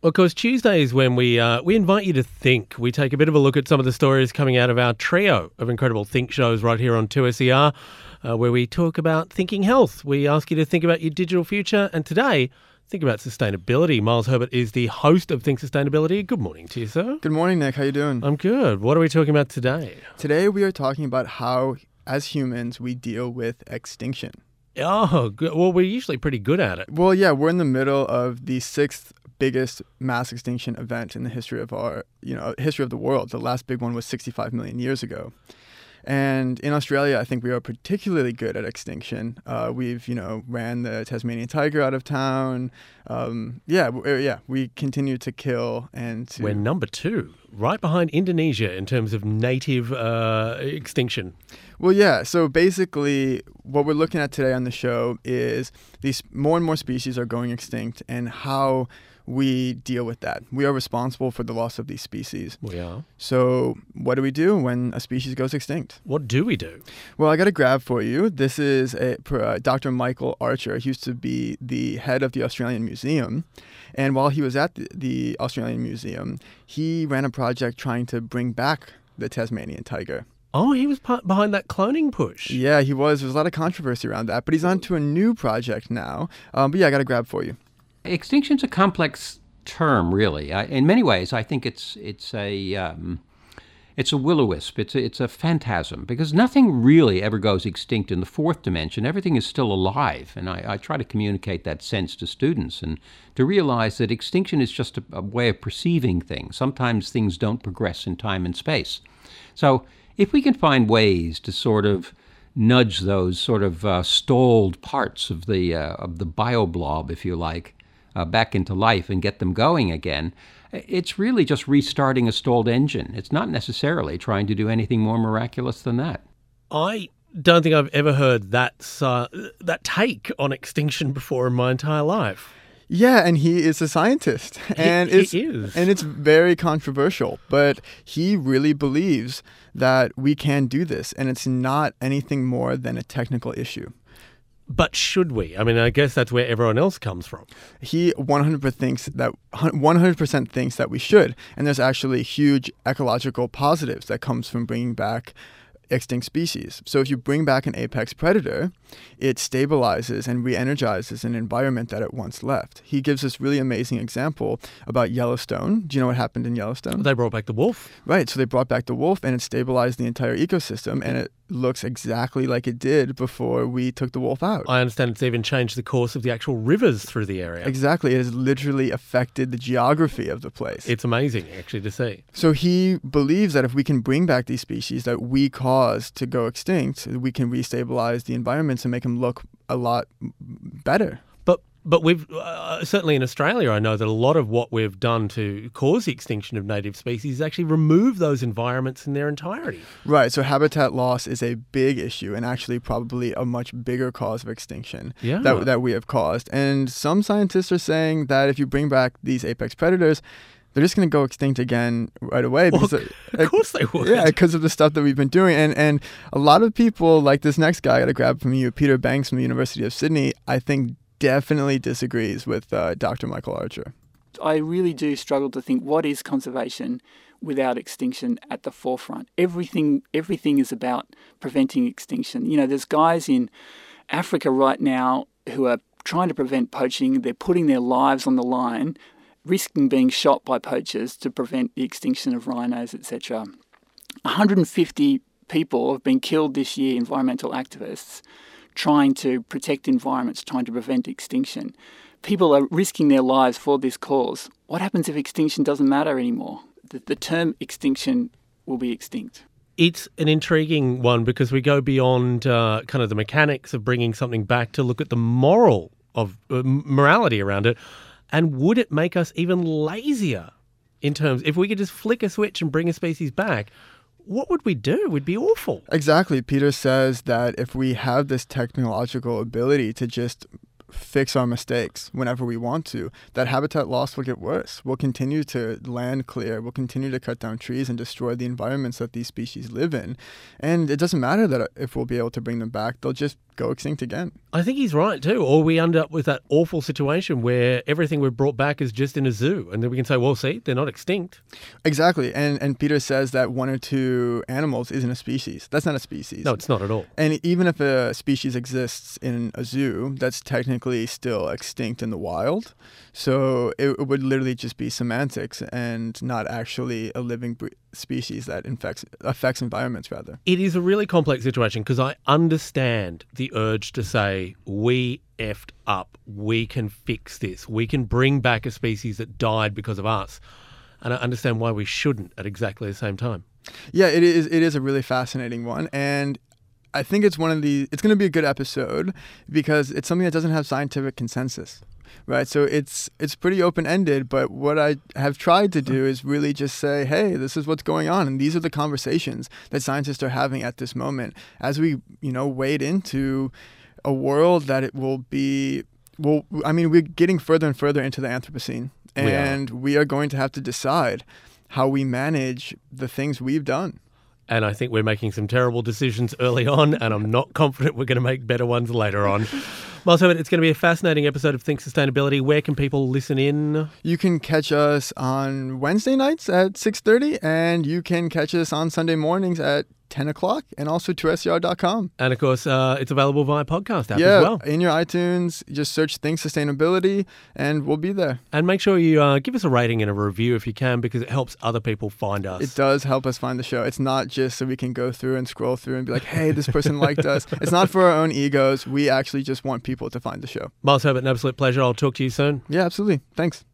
Well, of course, Tuesday is when we invite you to think. We take a bit of a look at some of the stories coming out of our trio of incredible think shows right here on 2SER, where we talk about thinking health. We ask you to think about your digital future, and today, think about sustainability. Miles Herbert is the host of Think Sustainability. Good morning to you, sir. Good morning, Nick. How you doing? I'm good. What are we talking about today? Today we are talking about how, as humans, we deal with extinction. Oh, good. Well, we're usually pretty good at it. Well, yeah, we're in the middle of the sixth biggest mass extinction event in the history of history of the world. The last big one was 65 million years ago. And in Australia, I think we are particularly good at extinction. We've, ran the Tasmanian tiger out of town. We continue to kill We're number 2, right behind Indonesia in terms of native extinction. Well, yeah. So basically, what we're looking at today on the show is these more and more species are going extinct and how we deal with that. We are responsible for the loss of these species. We are. So what do we do when a species goes extinct? What do we do? Well, I got a grab for you. This is Dr. Michael Archer. He used to be the head of the Australian Museum. And while he was at the Australian Museum, he ran a project trying to bring back the Tasmanian tiger. Oh, he was behind that cloning push. Yeah, he was. There was a lot of controversy around that. But he's on to a new project now. I got a grab for you. Extinction's a complex term, really. In many ways, I think it's a will-o-wisp. It's a phantasm because nothing really ever goes extinct in the fourth dimension. Everything is still alive, and I try to communicate that sense to students and to realize that extinction is just a way of perceiving things. Sometimes things don't progress in time and space. So if we can find ways to sort of nudge those sort of stalled parts of the bioblob, if you like, back into life and get them going again, it's really just restarting a stalled engine. It's not necessarily trying to do anything more miraculous than that. I don't think I've ever heard that take on extinction before in my entire life. Yeah, and he is a scientist. And he is. And it's very controversial, but he really believes that we can do this, and it's not anything more than a technical issue. But should we? I mean, I guess that's where everyone else comes from. He 100% thinks that we should, and there's actually huge ecological positives that comes from bringing back extinct species. So if you bring back an apex predator, it stabilizes and re-energizes an environment that it once left. He gives this really amazing example about Yellowstone. Do you know what happened in Yellowstone? They brought back the wolf. Right. So they brought back the wolf and it stabilized the entire ecosystem, and it looks exactly like it did before we took the wolf out. I understand it's even changed the course of the actual rivers through the area. Exactly. It has literally affected the geography of the place. It's amazing, actually, to see. So he believes that if we can bring back these species that we caused to go extinct, we can restabilize the environments and make them look a lot better. But we've certainly in Australia, I know that a lot of what we've done to cause the extinction of native species is actually remove those environments in their entirety. Right. So habitat loss is a big issue and actually probably a much bigger cause of extinction that we have caused. And some scientists are saying that if you bring back these apex predators, they're just going to go extinct again right away. Well, of course they would. Yeah, because of the stuff that we've been doing. And a lot of people, like this next guy I got to grab from you, Peter Banks from the University of Sydney, I think definitely disagrees with Dr. Michael Archer. I really do struggle to think what is conservation without extinction at the forefront. Everything is about preventing extinction. There's guys in Africa right now who are trying to prevent poaching. They're putting their lives on the line, risking being shot by poachers to prevent the extinction of rhinos, etc. 150 people have been killed this year, environmental activists, trying to protect environments, trying to prevent extinction. People are risking their lives for this cause. What happens if extinction doesn't matter anymore? The term extinction will be extinct. It's an intriguing one because we go beyond kind of the mechanics of bringing something back to look at the morality around it. And would it make us even lazier in terms, if we could just flick a switch and bring a species back, what would we do? We'd be awful. Exactly. Peter says that if we have this technological ability to just fix our mistakes whenever we want to, that habitat loss will get worse. We'll continue to land clear. We'll continue to cut down trees and destroy the environments that these species live in. And it doesn't matter that if we'll be able to bring them back. They'll just go extinct again. I think he's right too. Or we end up with that awful situation where everything we've brought back is just in a zoo. And then we can say, well, see, they're not extinct. Exactly. And Peter says that 1 or 2 animals isn't a species. That's not a species. No, it's not at all. And even if a species exists in a zoo, that's technically still extinct in the wild. So it would literally just be semantics and not actually a living species that affects environments, rather. It is a really complex situation because I understand the urge to say, we effed up, we can fix this, we can bring back a species that died because of us. And I understand why we shouldn't at exactly the same time. Yeah, it is a really fascinating one. And I think it's going to be a good episode because it's something that doesn't have scientific consensus. Right, so it's pretty open-ended, but what I have tried to do is really just say, hey, this is what's going on, and these are the conversations that scientists are having at this moment as we, wade into a world that it will be. Well, I mean, we're getting further and further into the Anthropocene, and we are going to have to decide how we manage the things we've done. And I think we're making some terrible decisions early on, and I'm not confident we're going to make better ones later on. Miles Herbert, it's going to be a fascinating episode of Think Sustainability. Where can people listen in? You can catch us on Wednesday nights at 6:30, and you can catch us on Sunday mornings at 10 o'clock, and also 2SER.com. And of course, it's available via podcast app as well. In your iTunes, just search Think Sustainability, and we'll be there. And make sure you give us a rating and a review if you can, because it helps other people find us. It does help us find the show. It's not just so we can go through and scroll through and be like, hey, this person liked us. It's not for our own egos. We actually just want people to find the show. Miles Herbert, an absolute pleasure. I'll talk to you soon. Yeah, absolutely. Thanks.